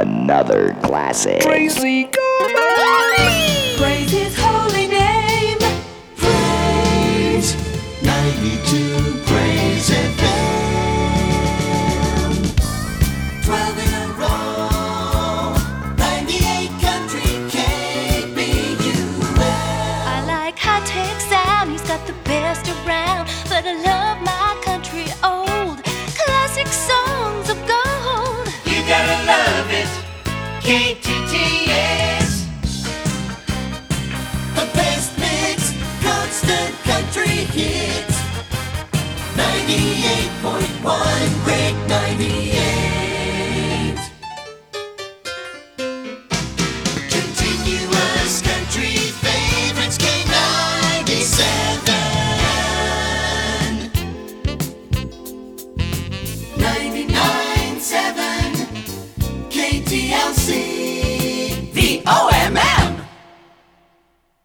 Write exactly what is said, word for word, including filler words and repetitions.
another classic. Crazy God. Praise His holy name. Praise ninety-two Praise F M. Twelve in a row. ninety-eight Country K B U L. I like high tech sound, he's got the best around. But I love my country old, classic songs of gold. You gotta love it. K T T S. The best mix, constant country hits. ninety-eight point one, Break ninety-eight. Continuous country favorites, K ninety-seven. ninety-nine point seven, K T L C.